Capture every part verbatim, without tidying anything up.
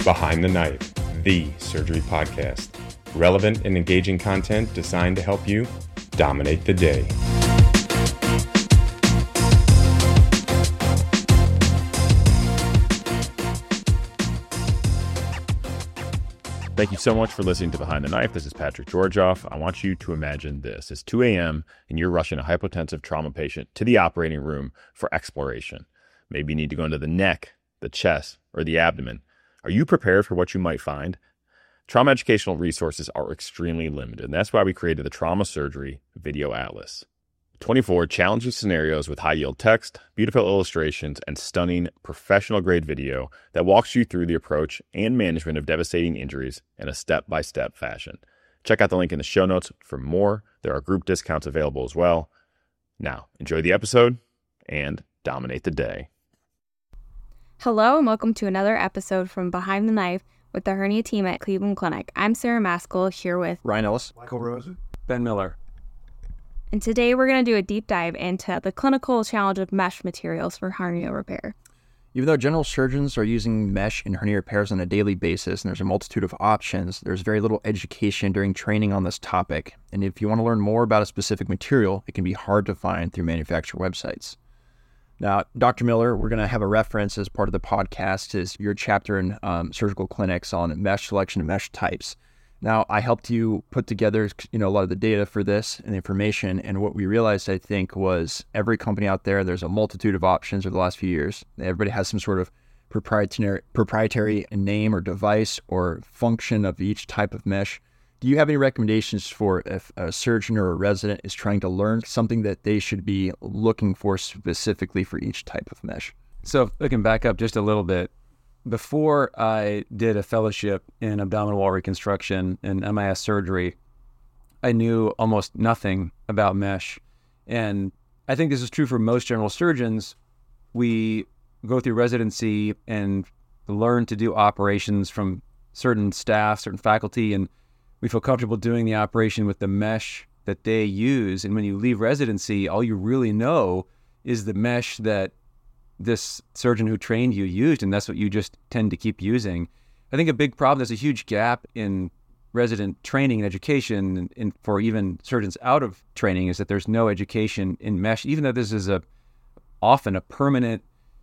Behind the Knife, the surgery podcast. Relevant and engaging content designed to help you dominate the day. Thank you so much for listening to Behind the Knife. This is Patrick Georgioff. I want you to imagine this. It's two a.m. and you're rushing a hypotensive trauma patient to the operating room for exploration. Maybe you need to go into the neck, the chest, or the abdomen. Are you prepared for what you might find? Trauma educational resources are extremely limited, and that's why we created the Trauma Surgery Video Atlas. twenty-four challenging scenarios with high-yield text, beautiful illustrations, and stunning professional-grade video that walks you through the approach and management of devastating injuries in a step-by-step fashion. Check out the link in the show notes for more. There are group discounts available as well. Now, enjoy the episode and dominate the day. Hello and welcome to another episode from Behind the Knife with the hernia team at Cleveland Clinic. I'm Sarah Maskell here with Ryan Ellis, Michael Rosen, Ben Miller. And today we're going to do a deep dive into the clinical challenge of mesh materials for hernia repair. Even though general surgeons are using mesh in hernia repairs on a daily basis, and there's a multitude of options, there's very little education during training on this topic. And if you want to learn more about a specific material, it can be hard to find through manufacturer websites. Now, Doctor Miller, we're going to have a reference as part of the podcast is your chapter in um, surgical clinics on mesh selection and mesh types. Now, I helped you put together, you know, a lot of the data for this and the information, and what we realized, I think, was every company out there, there's a multitude of options over the last few years. Everybody has some sort of proprietary proprietary name or device or function of each type of mesh. Do you have any recommendations for if a surgeon or a resident is trying to learn something that they should be looking for specifically for each type of mesh? So if I can back up just a little bit. Before I did a fellowship in abdominal wall reconstruction and M I S surgery, I knew almost nothing about mesh. And I think this is true for most general surgeons. We go through residency and learn to do operations from certain staff, certain faculty, and we feel comfortable doing the operation with the mesh that they use. And when you leave residency, all you really know is the mesh that this surgeon who trained you used, and that's what you just tend to keep using. I think a big problem, there's a huge gap in resident training and education, and, and for even surgeons out of training, is that there's no education in mesh, even though this is a often a permanent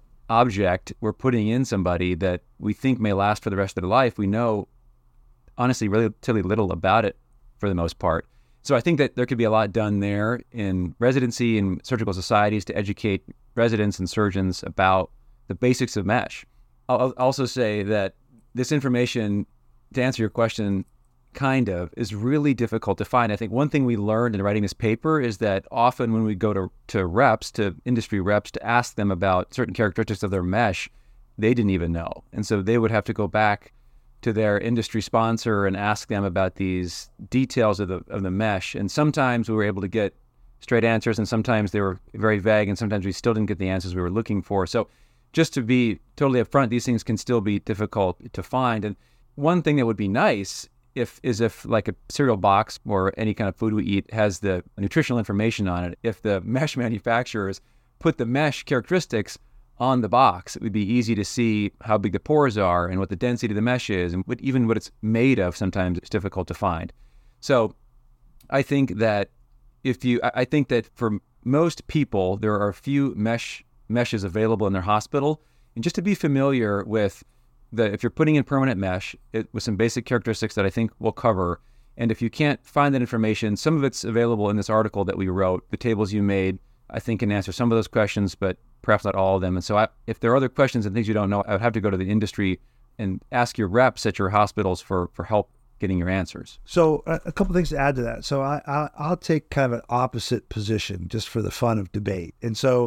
object we're putting in somebody that we think may last for the rest of their life. We know, honestly, relatively little about it for the most part. So I think that there could be a lot done there in residency and surgical societies to educate residents and surgeons about the basics of mesh. I'll also say that this information, to answer your question, kind of, is really difficult to find. I think one thing we learned in writing this paper is that often when we go to, to reps, to industry reps, to ask them about certain characteristics of their mesh, they didn't even know. And so they would have to go back to their industry sponsor and ask them about these details of the of the mesh. And sometimes we were able to get straight answers, and sometimes they were very vague, and sometimes we still didn't get the answers we were looking for. So just to be totally upfront, these things can still be difficult to find. And one thing that would be nice if is if like a cereal box or any kind of food we eat has the nutritional information on it. If the mesh manufacturers put the mesh characteristics on the box, it would be easy to see how big the pores are and what the density of the mesh is, and what, even what it's made of. Sometimes it's difficult to find. So I think that if you, I think that for most people, there are a few mesh meshes available in their hospital. And just to be familiar with the, if you're putting in permanent mesh, it, with some basic characteristics that I think we'll cover. And if you can't find that information, some of it's available in this article that we wrote. The tables you made, I think, can answer some of those questions, but perhaps not all of them. And so I, if there are other questions and things you don't know, I would have to go to the industry and ask your reps at your hospitals for, for help getting your answers. So uh, a couple things to add to that. So I, I, I'll take kind of an opposite position just for the fun of debate. And so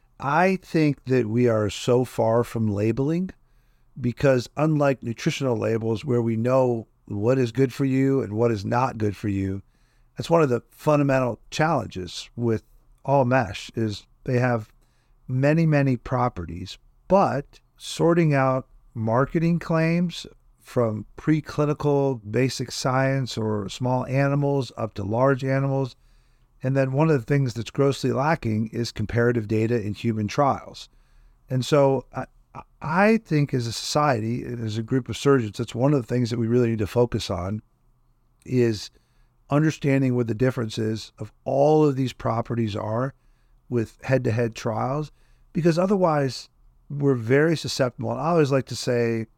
I think that we are so far from labeling, because unlike nutritional labels where we know what is good for you and what is not good for you, that's one of the fundamental challenges with all mesh is they have many, many properties, but sorting out marketing claims from preclinical basic science or small animals up to large animals. And then one of the things that's grossly lacking is comparative data in human trials. And so I, I think as a society, as a group of surgeons, that's one of the things that we really need to focus on is understanding what the differences of all of these properties are with head-to-head trials, because otherwise we're very susceptible. And I always like to say,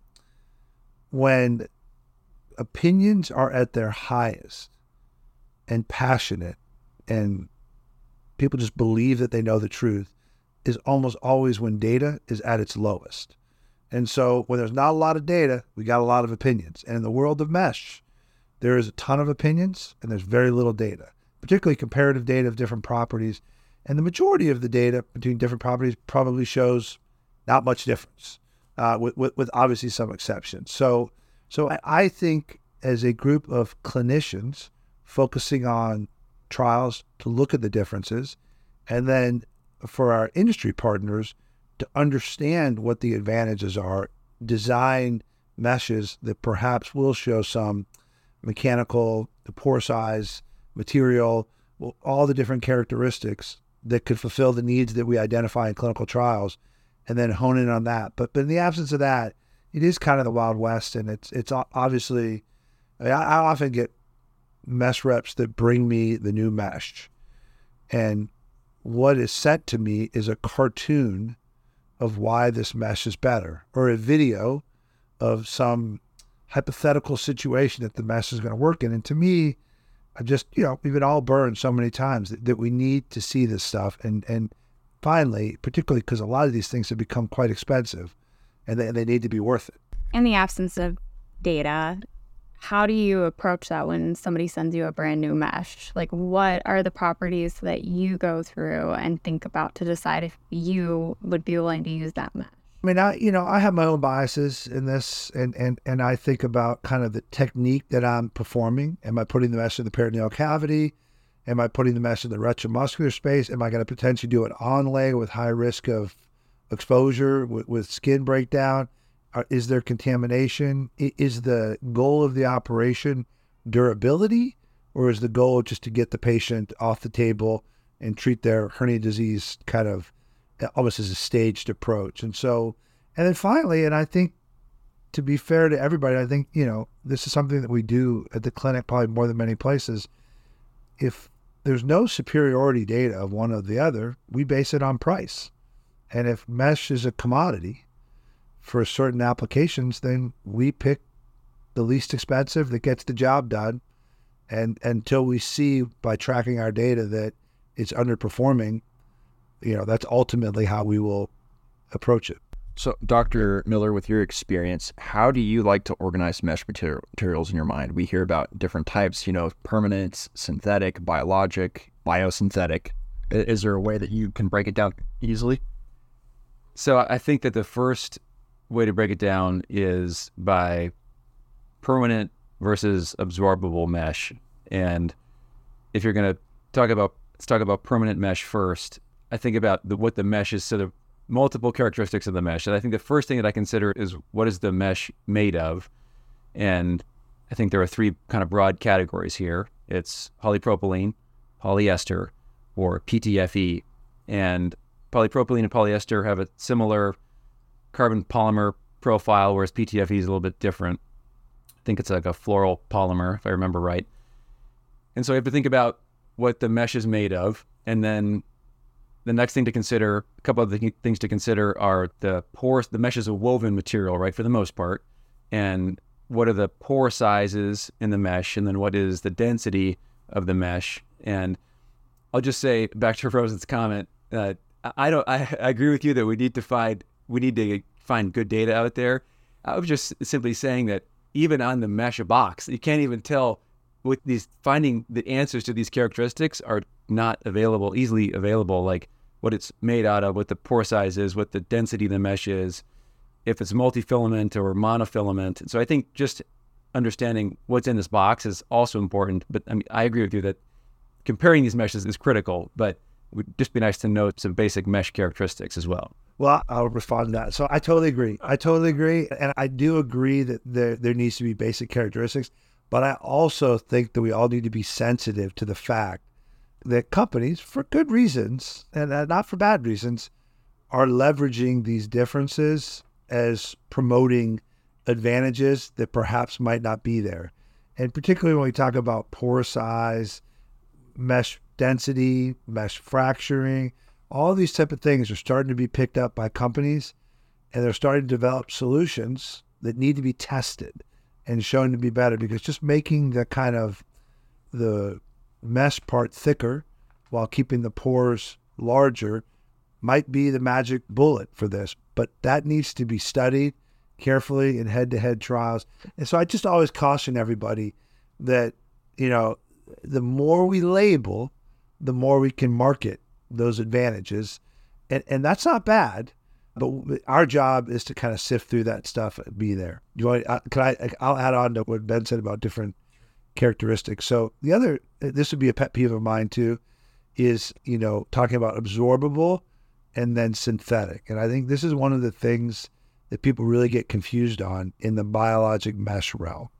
when opinions are at their highest and passionate and people just believe that they know the truth, is almost always when data is at its lowest. And so when there's not a lot of data, we got a lot of opinions. And in the world of mesh, there is a ton of opinions and there's very little data, particularly comparative data of different properties. And the majority of the data between different properties probably shows not much difference, uh, with, with, with obviously some exceptions. So, so I, I think as a group of clinicians focusing on trials to look at the differences, and then for our industry partners to understand what the advantages are, design meshes that perhaps will show some mechanical, pore size, material, all the different characteristics that could fulfill the needs that we identify in clinical trials, and then hone in on that. But, but in the absence of that, it is kind of the Wild West, and it's it's obviously, I, mean, I, I often get mesh reps that bring me the new mesh, and what is sent to me is a cartoon of why this mesh is better, or a video of some hypothetical situation that the mesh is going to work in. And to me, I just, you know, we've been all burned so many times that, that we need to see this stuff. And, and finally, particularly because a lot of these things have become quite expensive, and they, and they need to be worth it. In the absence of data, how do you approach that when somebody sends you a brand new mesh? Like, what are the properties that you go through and think about to decide if you would be willing to use that mesh? I mean, I, you know, I have my own biases in this, and, and, and I think about kind of the technique that I'm performing. Am I putting the mesh in the peritoneal cavity? Am I putting the mesh in the retromuscular space? Am I going to potentially do it onlay with high risk of exposure, with, with skin breakdown? Is there contamination? Is the goal of the operation durability, or is the goal just to get the patient off the table and treat their hernia disease kind of almost as a staged approach? And so, and then finally, and I think to be fair to everybody, I think, you know, this is something that we do at the clinic probably more than many places. If there's no superiority data of one or the other, we base it on price. And if mesh is a commodity for certain applications, then we pick the least expensive that gets the job done. And until we see by tracking our data that it's underperforming, you know, that's ultimately how we will approach it. So, Doctor Miller, with your experience, how do you like to organize mesh material, materials in your mind? We hear about different types, you know, permanent, synthetic, biologic, biosynthetic. Is there a way that you can break it down easily? So I think that the first way to break it down is by permanent versus absorbable mesh. And if you're going to talk about, let's talk about permanent mesh first. I think about the, what the mesh is, sort of multiple characteristics of the mesh. And I think the first thing that I consider is, what is the mesh made of? And I think there are three kind of broad categories here. It's polypropylene, polyester, or P T F E. And polypropylene and polyester have a similar carbon polymer profile, whereas P T F E is a little bit different. I think it's like a floral polymer, if I remember right. And so you have to think about what the mesh is made of. And then the next thing to consider, a couple of the things to consider are the pores. The mesh is a woven material, right, for the most part. And what are the pore sizes in the mesh? And then what is the density of the mesh? And I'll just say, back to Rosen's comment, uh, I don't. I, I agree with you that we need to find we need to find good data out there. I was just simply saying that even on the mesh box, you can't even tell with these finding the answers to these characteristics are not available, easily available, like what it's made out of, what the pore size is, what the density of the mesh is, if it's multifilament or monofilament. So I think just understanding what's in this box is also important. But I mean, I agree with you that comparing these meshes is critical, but it would just be nice to know some basic mesh characteristics as well. Well, I'll respond to that. So I totally agree. I totally agree. And I do agree that there, there needs to be basic characteristics. But I also think that we all need to be sensitive to the fact that companies, for good reasons, and not for bad reasons, are leveraging these differences as promoting advantages that perhaps might not be there. And particularly when we talk about pore size, mesh density, mesh fracturing, all these type of things are starting to be picked up by companies, and they're starting to develop solutions that need to be tested and shown to be better, because just making the kind of the mesh part thicker while keeping the pores larger might be the magic bullet for this. But that needs to be studied carefully in head-to-head trials. And so I just always caution everybody that, you know, the more we label, the more we can market those advantages. And and that's not bad, but our job is to kind of sift through that stuff and be there. Do you want, uh, can I, I'll add on to what Ben said about different characteristics. So the other, this would be a pet peeve of mine too, is, you know, talking about absorbable and then synthetic. And I think this is one of the things that people really get confused on in the biologic mesh realm,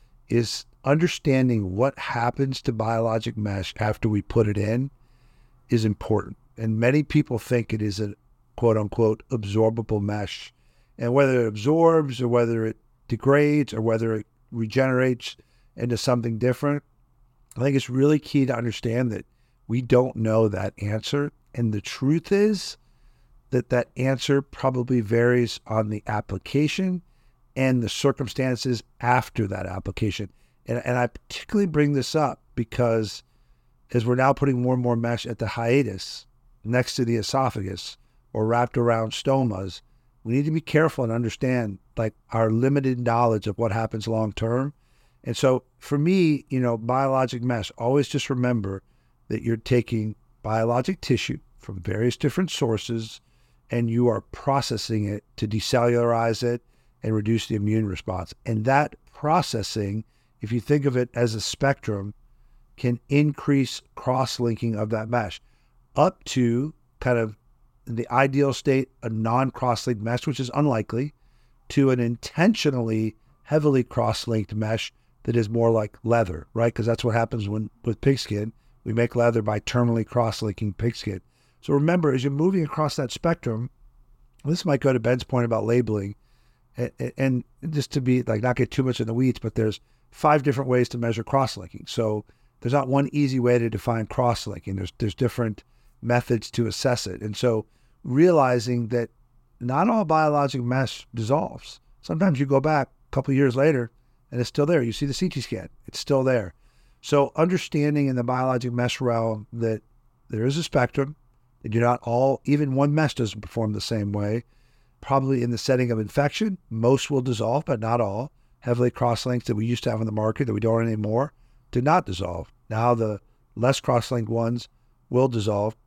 is understanding what happens to biologic mesh after we put it in is important. And many people think it is a quote unquote absorbable mesh. And whether it absorbs or whether it degrades or whether it regenerates into something different, I think it's really key to understand that we don't know that answer. And the truth is that that answer probably varies on the application and the circumstances after that application. And, and I particularly bring this up because as we're now putting more and more mesh at the hiatus next to the esophagus or wrapped around stomas, we need to be careful and understand like our limited knowledge of what happens long term. And so for me, you know, biologic mesh, always just remember that you're taking biologic tissue from various different sources and you are processing it to decellularize it and reduce the immune response. And that processing, if you think of it as a spectrum, can increase cross-linking of that mesh up to kind of in the ideal state, a non-cross-linked mesh, which is unlikely, to an intentionally heavily cross-linked mesh that is more like leather, right? Because that's what happens when with pigskin. We make leather by terminally cross-linking pigskin. So remember, as you're moving across that spectrum, this might go to Ben's point about labeling, and, and just to be like not get too much in the weeds, but there's five different ways to measure cross-linking. So there's not one easy way to define cross-linking. There's there's different methods to assess it. And so realizing that not all biologic mesh dissolves. Sometimes you go back a couple of years later and it's still there. You see the C T scan, it's still there. So understanding in the biologic mesh realm that there is a spectrum, that you're not all, even one mesh doesn't perform the same way. Probably in the setting of infection, most will dissolve, but not all. Heavily cross-linked that we used to have in the market that we don't anymore did not dissolve. Now the less cross-linked ones will dissolve,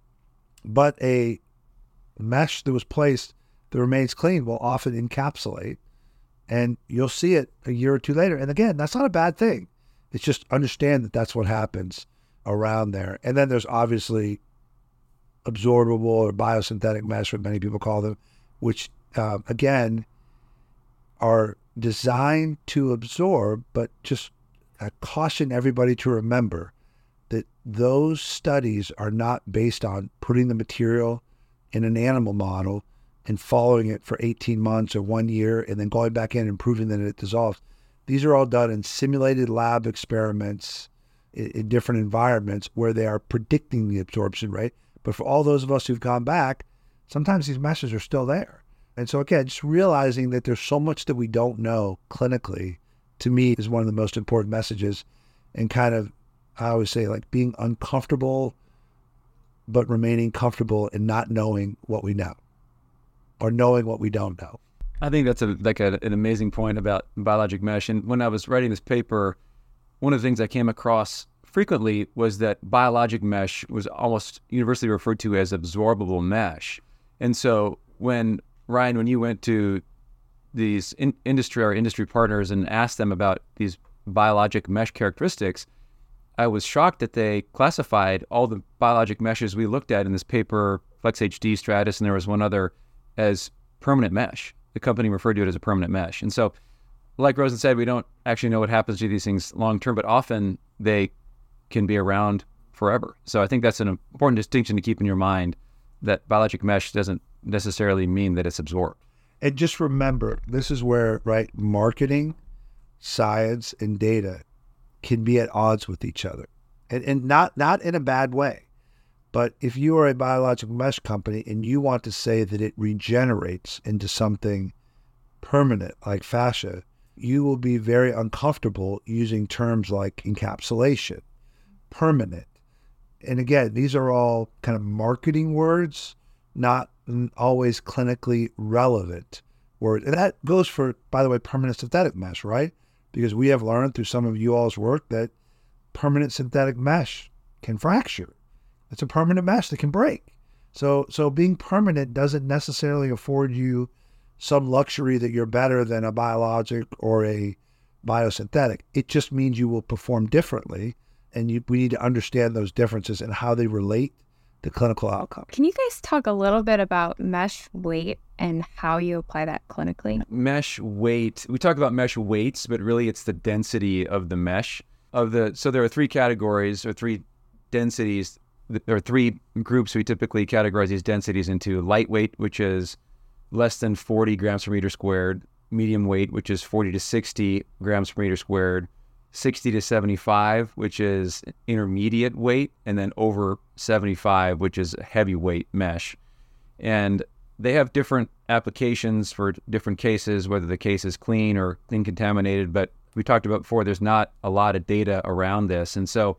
but a mesh that was placed that remains clean will often encapsulate, and you'll see it a year or two later. And again, that's not a bad thing. It's just understand that that's what happens around there. And then there's obviously absorbable or biosynthetic mesh, what many people call them, which uh, again are designed to absorb, but just I caution everybody to remember that those studies are not based on putting the material in an animal model and following it for eighteen months or one year and then going back in and proving that it dissolves. These are all done in simulated lab experiments in, in different environments where they are predicting the absorption rate. But for all those of us who've gone back, sometimes these meshes are still there. And so again, just realizing that there's so much that we don't know clinically, to me, is one of the most important messages. And kind of, I always say, like being uncomfortable, but remaining comfortable in not knowing what we know or knowing what we don't know. I think that's a, like a, an amazing point about biologic mesh. And when I was writing this paper, one of the things I came across frequently was that biologic mesh was almost universally referred to as absorbable mesh. And so when, Ryan, when you went to these in, industry or industry partners and asked them about these biologic mesh characteristics, I was shocked that they classified all the biologic meshes we looked at in this paper, Flex H D, Stratus, and there was one other, as permanent mesh. The company referred to it as a permanent mesh. And so, like Rosen said, we don't actually know what happens to these things long term, but often they can be around forever. So I think that's an important distinction to keep in your mind, that biologic mesh doesn't necessarily mean that it's absorbed. And just remember, this is where, right, marketing, science, and data can be at odds with each other. And, and not, not in a bad way. But if you are a biological mesh company and you want to say that it regenerates into something permanent like fascia, you will be very uncomfortable using terms like encapsulation, permanent. And again, these are all kind of marketing words, not always clinically relevant words. And that goes for, by the way, permanent synthetic mesh, right? Because we have learned through some of you all's work that permanent synthetic mesh can fracture. It's a permanent mesh that can break. So so being permanent doesn't necessarily afford you some luxury that you're better than a biologic or a biosynthetic. It just means you will perform differently, and you, we need to understand those differences and how they relate to clinical outcomes. Can you guys talk a little bit about mesh weight and how you apply that clinically? Mesh weight, we talk about mesh weights, but really it's the density of the mesh. Of the So there are three categories or three densities. There are three groups we typically categorize these densities into: lightweight, which is less than forty grams per meter squared; medium weight, which is forty to sixty grams per meter squared; sixty to seventy-five, which is intermediate weight; and then over seventy-five, which is heavyweight mesh. And they have different applications for different cases, whether the case is clean or clean contaminated. But we talked about before, there's not a lot of data around this. And so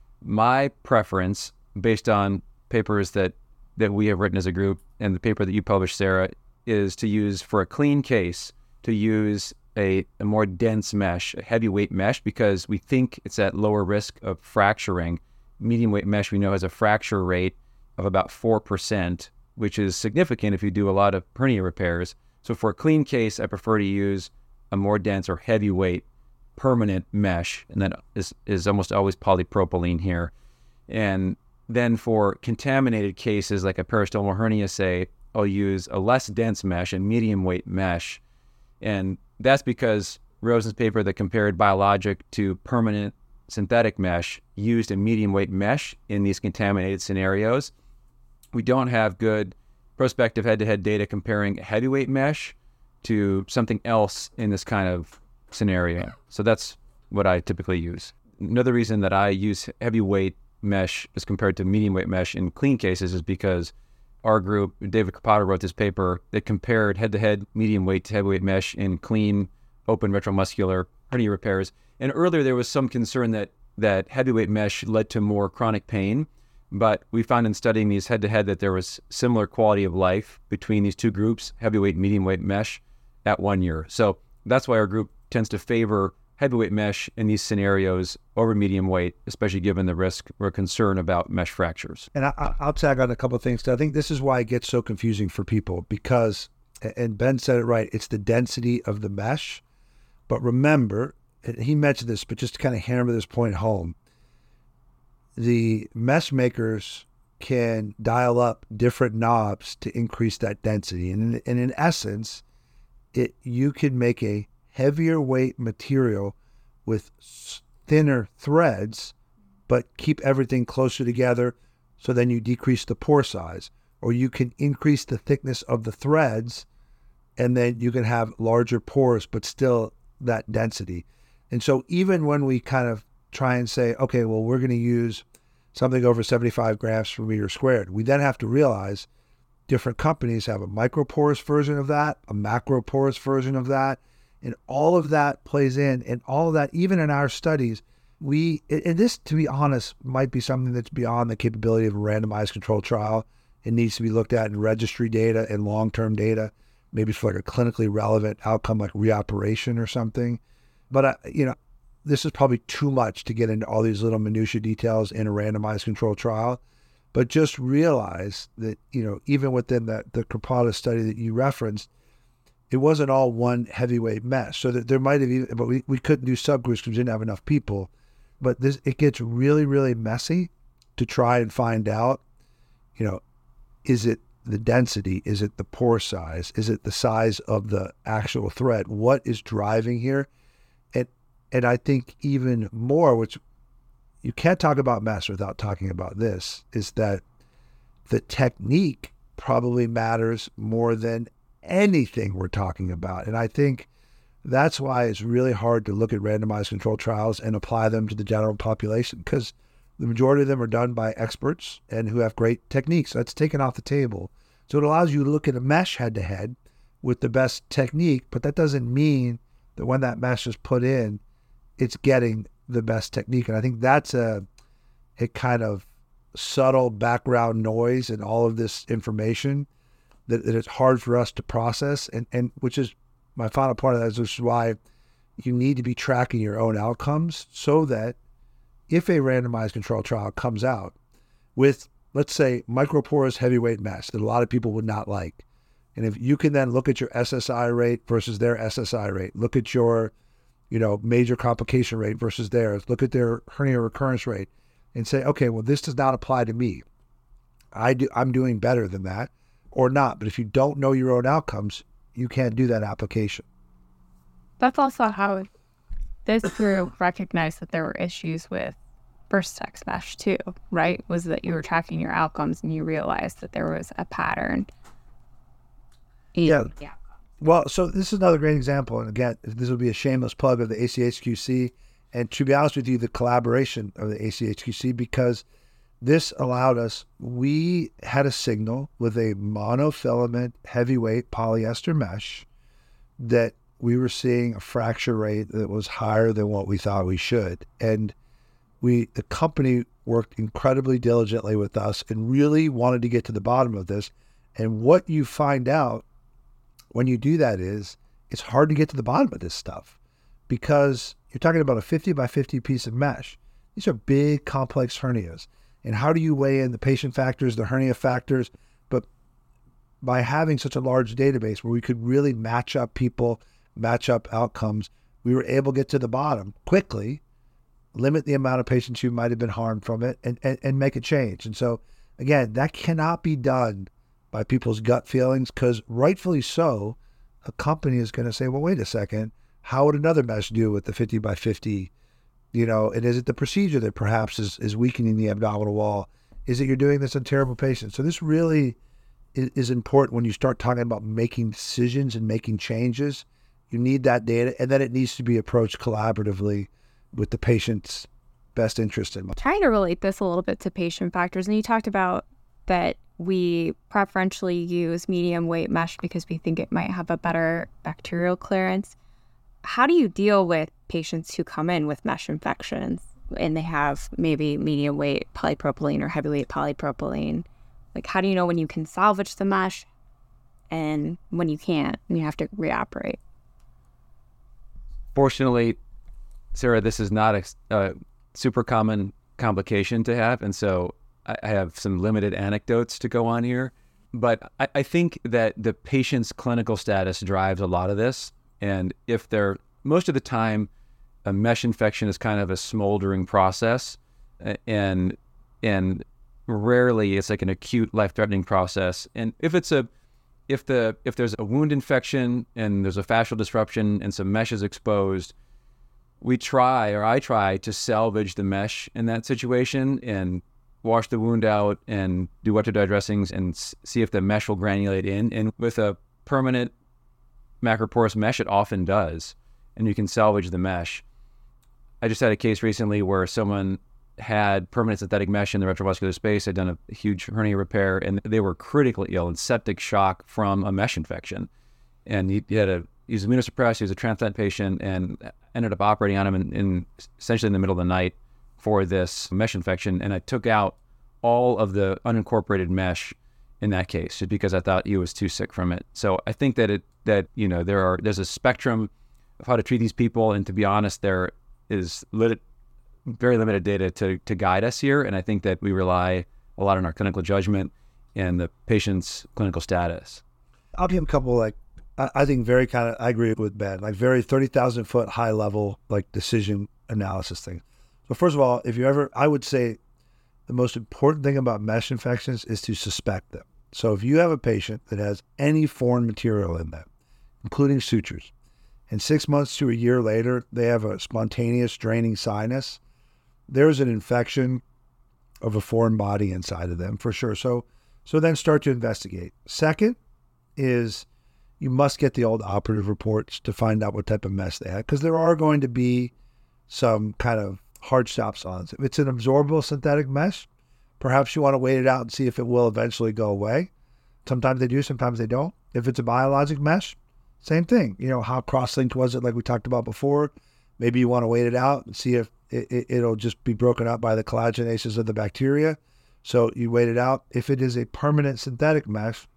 my preference, based on papers that, that we have written as a group and the paper that you published, Sarah, is to use, for a clean case, to use a, a more dense mesh, a heavyweight mesh, because we think it's at lower risk of fracturing. Medium weight mesh, we know, has a fracture rate of about four percent, which is significant if you do a lot of hernia repairs. So for a clean case, I prefer to use a more dense or heavyweight permanent mesh, and that is, is almost always polypropylene here. And then for contaminated cases like a peristomal hernia, say, I'll use a less dense mesh, a medium weight mesh. And that's because Rosen's paper that compared biologic to permanent synthetic mesh used a medium weight mesh in these contaminated scenarios. We don't have good prospective head-to-head data comparing heavyweight mesh to something else in this kind of scenario. So that's what I typically use. Another reason that I use heavyweight mesh as compared to medium weight mesh in clean cases is because our group, David Capata, wrote this paper that compared head-to-head medium weight to heavyweight mesh in clean open retromuscular hernia repairs. And earlier there was some concern that that heavyweight mesh led to more chronic pain, but we found in studying these head-to-head that there was similar quality of life between these two groups, heavyweight and medium weight mesh, at one year. So that's why our group tends to favor heavyweight mesh in these scenarios over medium weight, especially given the risk or concern about mesh fractures. And I, I'll tag on a couple of things. I think this is why it gets so confusing for people, because, and Ben said it right, it's the density of the mesh. But remember, he mentioned this, but just to kind of hammer this point home, the mesh makers can dial up different knobs to increase that density. And in, and in essence, it you can make a heavier weight material with thinner threads, but keep everything closer together, so then you decrease the pore size. Or you can increase the thickness of the threads, and then you can have larger pores, but still that density. And so even when we kind of try and say, okay, well, we're going to use something over seventy-five grams per meter squared, we then have to realize different companies have a microporous version of that, a macroporous version of that, and all of that plays in. And all of that, even in our studies, we, and this, to be honest, might be something that's beyond the capability of a randomized controlled trial. It needs to be looked at in registry data and long-term data, maybe for like a clinically relevant outcome like reoperation or something. But, I, you know, this is probably too much to get into all these little minutia details in a randomized controlled trial. But just realize that, you know, even within the, the Capata study that you referenced, it wasn't all one heavyweight mesh. So that there might have even, but we, we couldn't do subgroups because we didn't have enough people. But this, it gets really, really messy to try and find out, you know, is it the density? Is it the pore size? Is it the size of the actual thread? What is driving here? And, and I think even more, which you can't talk about mesh without talking about this, is that the technique probably matters more than anything we're talking about. And I think that's why it's really hard to look at randomized controlled trials and apply them to the general population, because the majority of them are done by experts and who have great techniques. That's taken off the table. So it allows you to look at a mesh head-to-head with the best technique, but that doesn't mean that when that mesh is put in, it's getting the best technique. And I think that's a, a kind of subtle background noise in all of this information that, that it's hard for us to process, and, and which is my final part of that, is which is why you need to be tracking your own outcomes, so that if a randomized controlled trial comes out with, let's say, microporous heavyweight mesh that a lot of people would not like, and if you can then look at your S S I rate versus their S S I rate, look at your, you know, major complication rate versus theirs, look at their hernia recurrence rate, and say, okay, well, this does not apply to me. I do, I'm doing better than that, or not. But if you don't know your own outcomes, you can't do that application. That's also how this group recognized that there were issues with Vertex mesh too, right? Was that you were tracking your outcomes and you realized that there was a pattern. Yeah. yeah. Well, so this is another great example. And again, this will be a shameless plug of the A C H Q C. And to be honest with you, the collaboration of the A C H Q C, because this allowed us, we had a signal with a monofilament heavyweight polyester mesh that we were seeing a fracture rate that was higher than what we thought we should. And we, the company worked incredibly diligently with us and really wanted to get to the bottom of this. And what you find out when you do that is it's hard to get to the bottom of this stuff, because you're talking about a fifty by fifty piece of mesh. These are big, complex hernias. And how do you weigh in the patient factors, the hernia factors? But by having such a large database where we could really match up people, match up outcomes, we were able to get to the bottom quickly, limit the amount of patients who might have been harmed from it, and, and, and make a change. And so, again, that cannot be done by people's gut feelings, because rightfully so, a company is going to say, well, wait a second, how would another mesh do with the fifty by fifty? You know, and is it the procedure that perhaps is, is weakening the abdominal wall? Is it you're doing this in terrible patients? So this really is, is important when you start talking about making decisions and making changes. You need that data, and then it needs to be approached collaboratively with the patient's best interest in mind. Trying to relate this a little bit to patient factors, and you talked about that we preferentially use medium weight mesh because we think it might have a better bacterial clearance. How do you deal with patients who come in with mesh infections and they have maybe medium weight polypropylene or heavyweight polypropylene? Like, how do you know when you can salvage the mesh and when you can't and you have to reoperate? Fortunately, Sarah, this is not a, a super common complication to have. And so I, I have some limited anecdotes to go on here. But I, I think that the patient's clinical status drives a lot of this. And if they're, most of the time, a mesh infection is kind of a smoldering process, and and rarely it's like an acute life-threatening process. And if it's a, if the if there's a wound infection and there's a fascial disruption and some mesh is exposed, we try, or I try, to salvage the mesh in that situation and wash the wound out and do wet to dry dressings and see if the mesh will granulate in. And with a permanent macroporous mesh, it often does, and you can salvage the mesh. I just had a case recently where someone had permanent synthetic mesh in the retrovascular space, had done a huge hernia repair, and they were critically ill in septic shock from a mesh infection. And he, he had a, he was immunosuppressed, he was a transplant patient, and ended up operating on him in, in essentially in the middle of the night for this mesh infection. And I took out all of the unincorporated mesh in that case, just because I thought he was too sick from it. So I think that it, that, you know, there are, there's a spectrum of how to treat these people. And to be honest, there is lit, very limited data to, to guide us here. And I think that we rely a lot on our clinical judgment and the patient's clinical status. I'll give a couple, like, I, I think very kind of, I agree with Ben, like very thirty thousand foot high level, like decision analysis thing. So first of all, if you ever, I would say the most important thing about mesh infections is to suspect them. So if you have a patient that has any foreign material in them, including sutures, and six months to a year later, they have a spontaneous draining sinus, there's an infection of a foreign body inside of them for sure. So, so then start to investigate. Second is you must get the old operative reports to find out what type of mesh they had, because there are going to be some kind of hard stops on it. If it's an absorbable synthetic mesh, perhaps you want to wait it out and see if it will eventually go away. Sometimes they do, sometimes they don't. If it's a biologic mesh, same thing. You know, how cross-linked was it, like we talked about before? Maybe you want to wait it out and see if it, it, it'll just be broken up by the collagenases of the bacteria. So you wait it out. If it is a permanent synthetic mesh,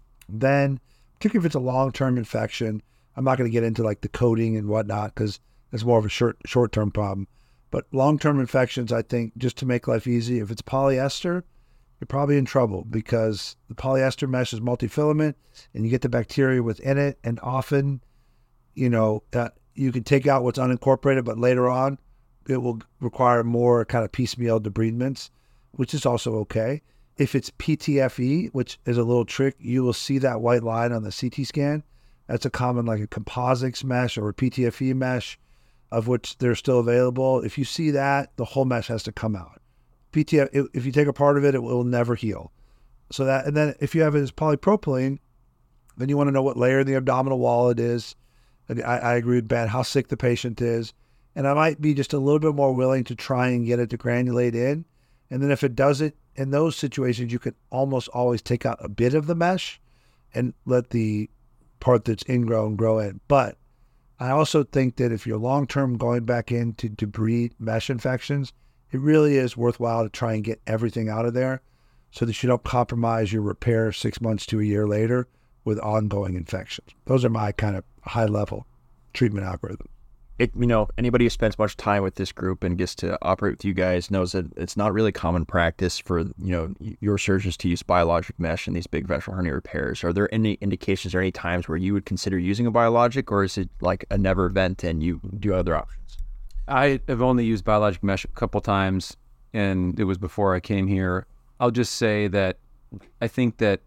then, particularly if it's a long-term infection, I'm not going to get into like the coating and whatnot, because that's more of a short, short-term problem. But long-term infections, I think, just to make life easy, if it's polyester, you're probably in trouble, because the polyester mesh is multifilament and you get the bacteria within it. And often, you know, uh, you can take out what's unincorporated, but later on, it will require more kind of piecemeal debridements, which is also okay. If it's P T F E, which is a little trick, you will see that white line on the C T scan. That's a common, like a composites mesh or a P T F E mesh, of which they're still available. If you see that, the whole mesh has to come out. P T F, if you take a part of it, it will never heal. So that, and then if you have it as polypropylene, then you want to know what layer in the abdominal wall it is. And I, I agree with Ben, how sick the patient is. And I might be just a little bit more willing to try and get it to granulate in. And then if it doesn't, in those situations, you can almost always take out a bit of the mesh and let the part that's ingrown grow in. But I also think that if you're long-term going back in to debride mesh infections, it really is worthwhile to try and get everything out of there so that you don't compromise your repair six months to a year later with ongoing infections. Those are my kind of high-level treatment algorithm. It, you know, anybody who spends much time with this group and gets to operate with you guys knows that it's not really common practice for, you know, your surgeons to use biologic mesh in these big ventral hernia repairs. Are there any indications or any times where you would consider using a biologic, or is it like a never event and you do other options? I have only used biologic mesh a couple times, and it was before I came here. I'll just say that I think that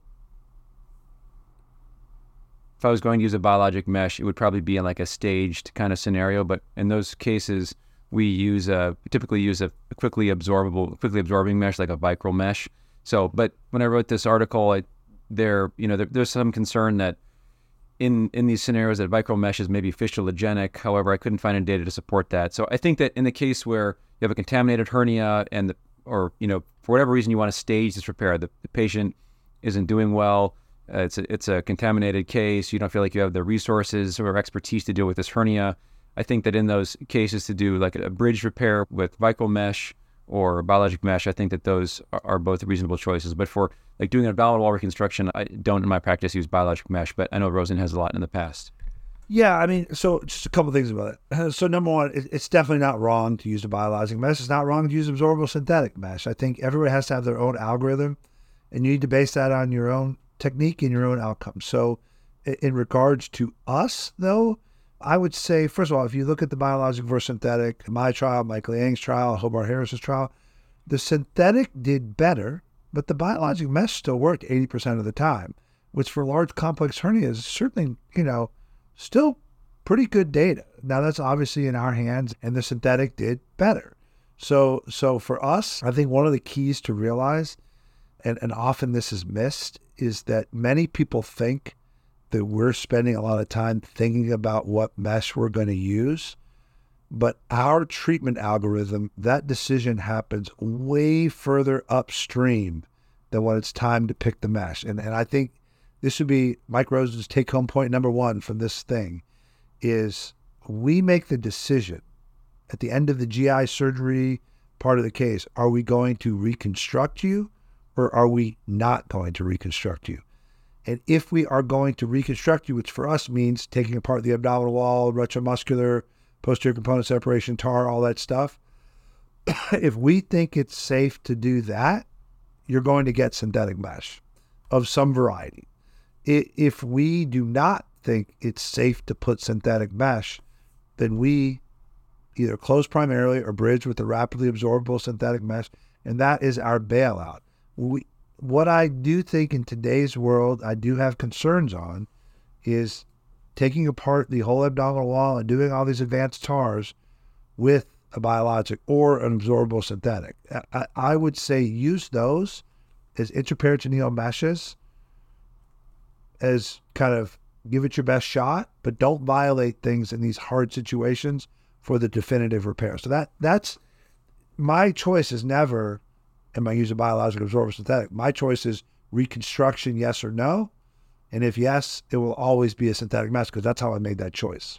if I was going to use a biologic mesh, it would probably be in like a staged kind of scenario. But in those cases, we use a typically use a quickly absorbable, quickly absorbing mesh like a Vicryl mesh. So, but when I wrote this article, I, there, you know, there, there's some concern that in in these scenarios that Vicryl mesh is maybe fistulogenic. However, I couldn't find any data to support that. So I think that in the case where you have a contaminated hernia and the, or you know, for whatever reason you want to stage this repair, the, the patient isn't doing well. Uh, it's a, it's a contaminated case. You don't feel like you have the resources or expertise to deal with this hernia. I think that in those cases to do like a bridge repair with Vicryl mesh or biologic mesh, I think that those are, are both reasonable choices. But for like doing an abdominal wall reconstruction, I don't in my practice use biologic mesh, but I know Rosen has a lot in the past. Yeah, I mean, so just a couple things about it. So number one, it, it's definitely not wrong to use a biologic mesh. It's not wrong to use absorbable synthetic mesh. I think everybody has to have their own algorithm, and you need to base that on your own technique and your own outcomes. So in regards to us, though, I would say, first of all, if you look at the biologic versus synthetic, my trial, Michael Yang's trial, Hobart Harris's trial, the synthetic did better, but the biologic mesh still worked eighty percent of the time, which for large complex hernias is certainly, you know, still pretty good data. Now that's obviously in our hands, and the synthetic did better. So, so for us, I think one of the keys to realize, and, and often this is missed, is that many people think that we're spending a lot of time thinking about what mesh we're going to use. But our treatment algorithm, that decision happens way further upstream than when it's time to pick the mesh. And and I think this would be Mike Rosen's take-home point number one from this thing, is we make the decision at the end of the G I surgery part of the case. Are we going to reconstruct you, or are we not going to reconstruct you? And if we are going to reconstruct you, which for us means taking apart the abdominal wall, retromuscular, posterior component separation, T A R, all that stuff, if we think it's safe to do that, you're going to get synthetic mesh of some variety. If we do not think it's safe to put synthetic mesh, then we either close primarily or bridge with the rapidly absorbable synthetic mesh, and that is our bailout. We, what I do think in today's world, I do have concerns on, is taking apart the whole abdominal wall and doing all these advanced T A Rs with a biologic or an absorbable synthetic. I, I would say use those as intraperitoneal meshes as kind of give it your best shot, but don't violate things in these hard situations for the definitive repair. So that that's my choice is never, am I using biological absorbent synthetic? My choice is reconstruction, yes or no. And if yes, it will always be a synthetic mesh because that's how I made that choice.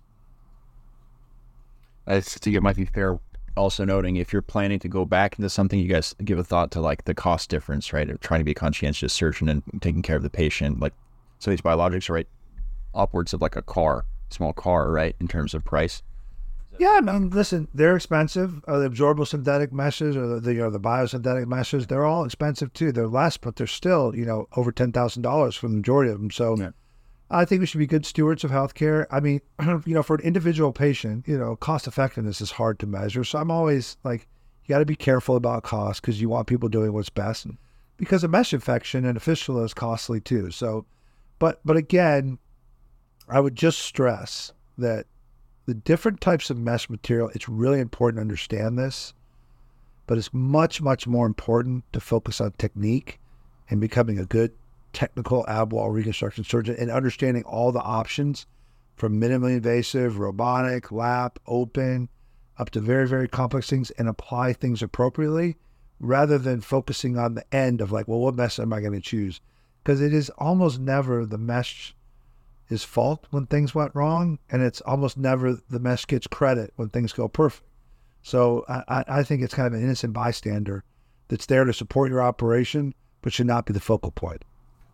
I think it might be fair also noting if you're planning to go back into something, you guys give a thought to like the cost difference, right? Of trying to be a conscientious surgeon and taking care of the patient. Like some of these biologics are right upwards of like a car, small car, right? In terms of price. Yeah, I mean, listen, they're expensive. Uh, the absorbable synthetic meshes or the, the, you know, the biosynthetic meshes, they're all expensive too. They're less, but they're still, you know, over ten thousand dollars for the majority of them. So yeah. I think we should be good stewards of healthcare. I mean, you know, for an individual patient, you know, cost effectiveness is hard to measure. So I'm always like, you got to be careful about cost because you want people doing what's best. And because a mesh infection and a fistula is costly too. So, but but again, I would just stress that the different types of mesh material, it's really important to understand this, but it's much, much more important to focus on technique and becoming a good technical ab wall reconstruction surgeon and understanding all the options from minimally invasive, robotic, lap, open, up to very, very complex things and apply things appropriately rather than focusing on the end of like, well, what mesh am I going to choose? Because it is almost never the mesh is fault when things went wrong, and it's almost never the mesh gets credit when things go perfect. So I, I think it's kind of an innocent bystander that's there to support your operation, but should not be the focal point.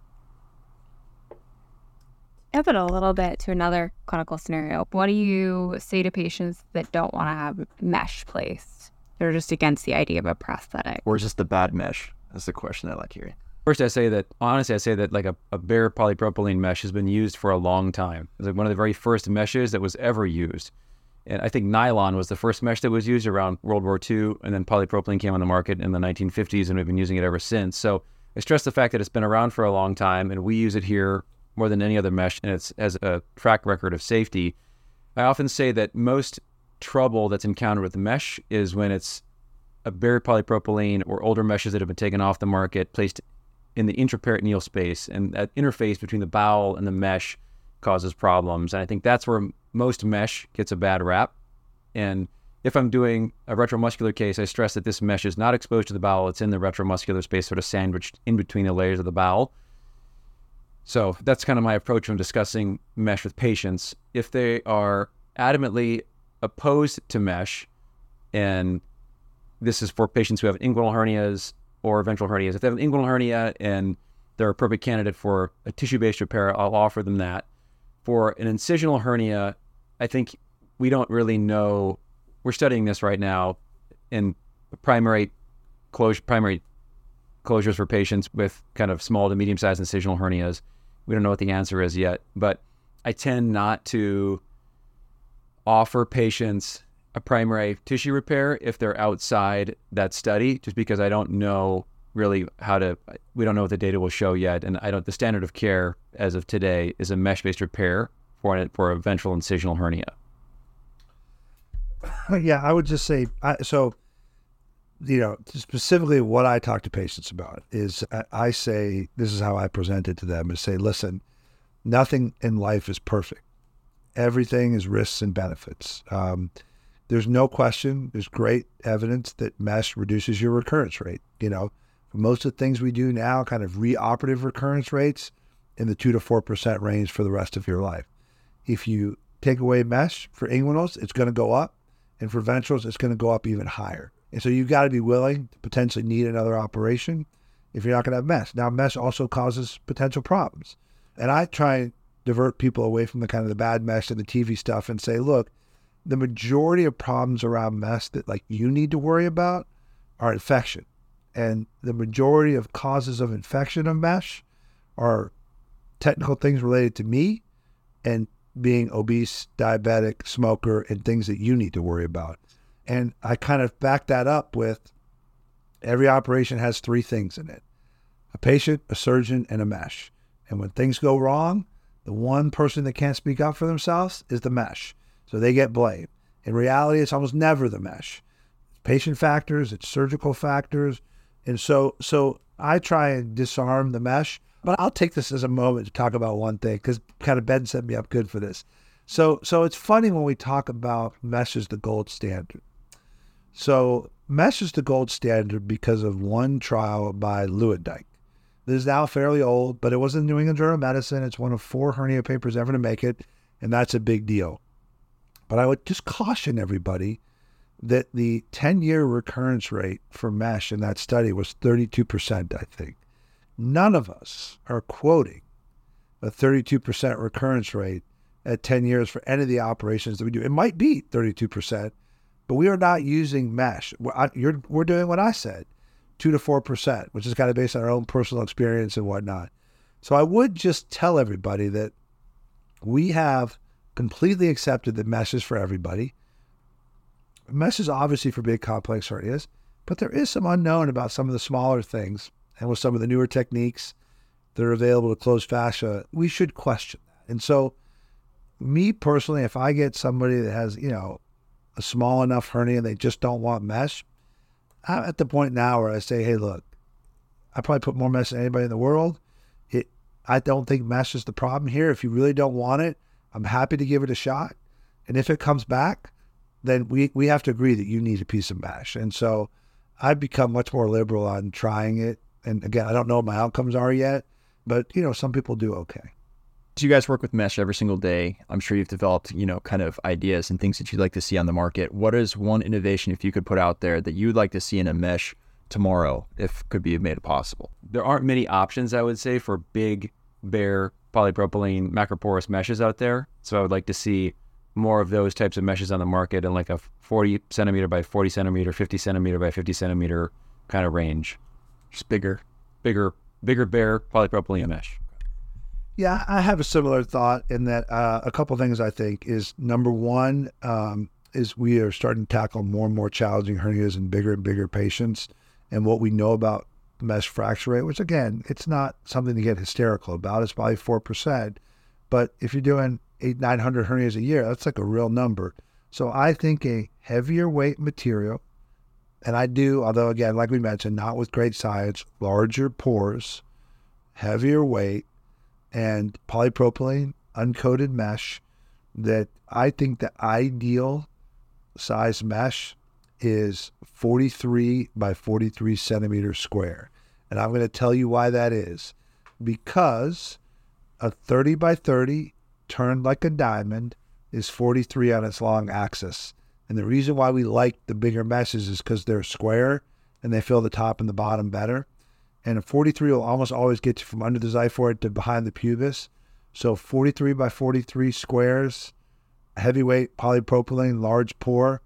Pivot a little bit to another clinical scenario. What do you say to patients that don't want to have mesh placed? They're just against the idea of a prosthetic. Or is this the bad mesh? That's the question I like hearing. First, I say that, honestly, I say that like a, a bare polypropylene mesh has been used for a long time. It was like one of the very first meshes that was ever used. And I think nylon was the first mesh that was used around World War Two, and then polypropylene came on the market in the nineteen fifties, and we've been using it ever since. So I stress the fact that it's been around for a long time, and we use it here more than any other mesh, and it has a track record of safety. I often say that most trouble that's encountered with the mesh is when it's a bare polypropylene or older meshes that have been taken off the market, placed in the intraperitoneal space, and that interface between the bowel and the mesh causes problems. And I think that's where most mesh gets a bad rap. And if I'm doing a retromuscular case, I stress that this mesh is not exposed to the bowel. It's in the retromuscular space, sort of sandwiched in between the layers of the bowel. So that's kind of my approach when discussing mesh with patients. If they are adamantly opposed to mesh, and this is for patients who have inguinal hernias or ventral hernias. If they have an inguinal hernia and they're a perfect candidate for a tissue-based repair, I'll offer them that. For an incisional hernia, I think we don't really know. We're studying this right now in primary closure, primary closures for patients with kind of small to medium-sized incisional hernias. We don't know what the answer is yet, but I tend not to offer patients a primary tissue repair if they're outside that study, just because I don't know really how to, we don't know what the data will show yet. And I don't, the standard of care as of today is a mesh-based repair for an, for a ventral incisional hernia. Yeah, I would just say, I, so, you know, specifically what I talk to patients about is I, I say, this is how I present it to them, is say, listen, nothing in life is perfect. Everything is risks and benefits. Um, There's no question, there's great evidence that mesh reduces your recurrence rate. You know, for most of the things we do now, kind of reoperative recurrence rates in the two to four percent range for the rest of your life. If you take away mesh for inguinals, it's going to go up, and for ventrals, it's going to go up even higher. And so you've got to be willing to potentially need another operation if you're not going to have mesh. Now, mesh also causes potential problems. And I try and divert people away from the kind of the bad mesh and the T V stuff and say, look, the majority of problems around mesh that like you need to worry about are infection. And the majority of causes of infection of mesh are technical things related to me and being obese, diabetic, smoker, and things that you need to worry about. And I kind of back that up with every operation has three things in it: a patient, a surgeon, and a mesh. And when things go wrong, the one person that can't speak up for themselves is the mesh. So they get blamed. In reality, it's almost never the mesh. It's patient factors, it's surgical factors. And so so I try and disarm the mesh But I'll take this as a moment to talk about one thing, because kind of Ben set me up good for this. So, so it's funny when we talk about mesh as the gold standard. So mesh is the gold standard because of one trial by Lewandijk. This is now fairly old, but it was in New England Journal of Medicine. It's one of four hernia papers ever to make it, and that's a big deal. But I would just caution everybody that the ten-year recurrence rate for mesh in that study was thirty-two percent, I think. None of us are quoting a thirty-two percent recurrence rate at ten years for any of the operations that we do. It might be thirty-two percent, but we are not using mesh. We're, I, you're, we're doing what I said, two to four percent, which is kind of based on our own personal experience and whatnot. So I would just tell everybody that we have completely accepted that mesh is for everybody. Mesh is obviously for big complex hernias, but there is some unknown about some of the smaller things. And with some of the newer techniques that are available to close fascia, we should question that. And so me personally, if I get somebody that has, you know, a small enough hernia and they just don't want mesh, I'm at the point now where I say, hey, look, I probably put more mesh than anybody in the world. It, I don't think mesh is the problem here. If you really don't want it, I'm happy to give it a shot. And if it comes back, then we, we have to agree that you need a piece of mesh. And so I've become much more liberal on trying it. And again, I don't know what my outcomes are yet, but, you know, some people do okay. So you guys work with mesh every single day. I'm sure you've developed, you know, kind of ideas and things that you'd like to see on the market. What is one innovation, if you could put out there, that you'd like to see in a mesh tomorrow, if could be made possible? There aren't many options, I would say, for big, bare polypropylene macroporous meshes out there. So I would like to see more of those types of meshes on the market in like a forty centimeter by forty centimeter, fifty centimeter by fifty centimeter kind of range. Just bigger, bigger, bigger bare polypropylene mesh. Yeah, I have a similar thought in that uh, a couple of things I think is, number one, um, is we are starting to tackle more and more challenging hernias in bigger and bigger patients. And what we know about mesh fracture rate, which again, it's not something to get hysterical about, it's probably four percent. But if you're doing eight, nine hundred hernias a year, that's like a real number. So I think a heavier weight material, and I do, although again, like we mentioned, not with great science, larger pores, heavier weight, and polypropylene, uncoated mesh, that I think the ideal size mesh is forty-three by forty-three centimeters square. And I'm going to tell you why that is. Because a thirty by thirty turned like a diamond is forty-three on its long axis. And the reason why we like the bigger meshes is because they're square and they fill the top and the bottom better. And a forty-three will almost always get you from under the xiphoid to behind the pubis. So forty-three by forty-three squares, heavyweight polypropylene, large pore,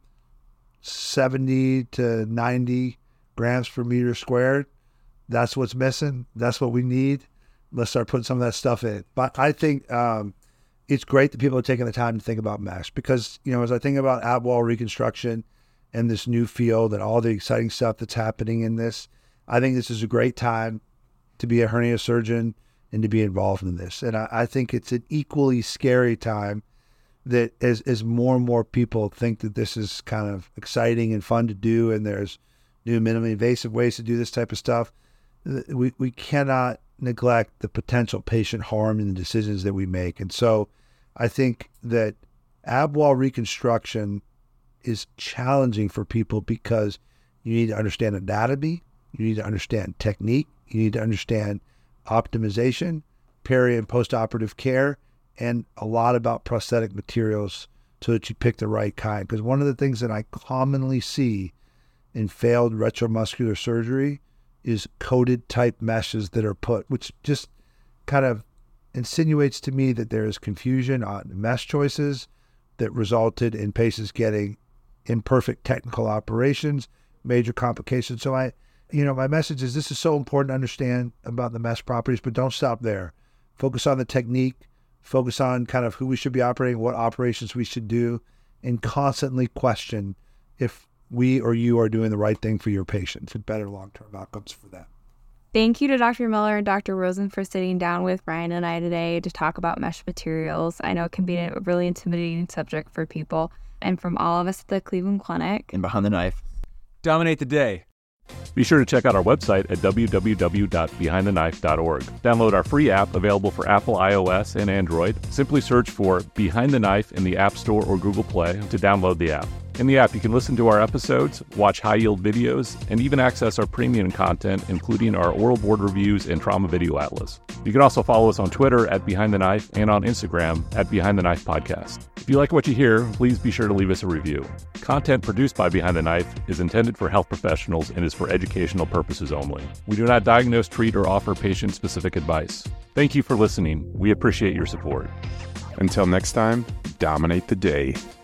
seventy to ninety grams per meter squared. That's what's missing. That's what we need. Let's start putting some of that stuff in. But I think um, it's great that people are taking the time to think about mesh, because, you know, as I think about ab wall reconstruction and this new field and all the exciting stuff that's happening in this, I think this is a great time to be a hernia surgeon and to be involved in this. And I, I think it's an equally scary time that as, as more and more people think that this is kind of exciting and fun to do, and there's new minimally invasive ways to do this type of stuff, we, we cannot neglect the potential patient harm in the decisions that we make. And so I think that ab wall reconstruction is challenging for people because you need to understand anatomy, you need to understand technique, you need to understand optimization, peri and postoperative care, and a lot about prosthetic materials so that you pick the right kind. Because one of the things that I commonly see in failed retromuscular surgery is coated type meshes that are put, which just kind of insinuates to me that there is confusion on mesh choices that resulted in patients getting imperfect technical operations, major complications. So I, you know, my message is this is so important to understand about the mesh properties, but don't stop there. Focus on the technique, focus on kind of who we should be operating, what operations we should do, and constantly question if we or you are doing the right thing for your patients and better long-term outcomes for them. Thank you to Doctor Miller and Doctor Rosen for sitting down with Ryan and I today to talk about mesh materials. I know it can be a really intimidating subject for people. And from all of us at the Cleveland Clinic and Behind the Knife, dominate the day. Be sure to check out our website at w w w dot behind the knife dot org. Download our free app available for Apple iOS and Android. Simply search for Behind the Knife in the App Store or Google Play to download the app. In the app, you can listen to our episodes, watch high-yield videos, and even access our premium content, including our oral board reviews and trauma video atlas. You can also follow us on Twitter at Behind the Knife and on Instagram at Behind the Knife Podcast. If you like what you hear, please be sure to leave us a review. Content produced by Behind the Knife is intended for health professionals and is for educational purposes only. We do not diagnose, treat, or offer patient-specific advice. Thank you for listening. We appreciate your support. Until next time, dominate the day.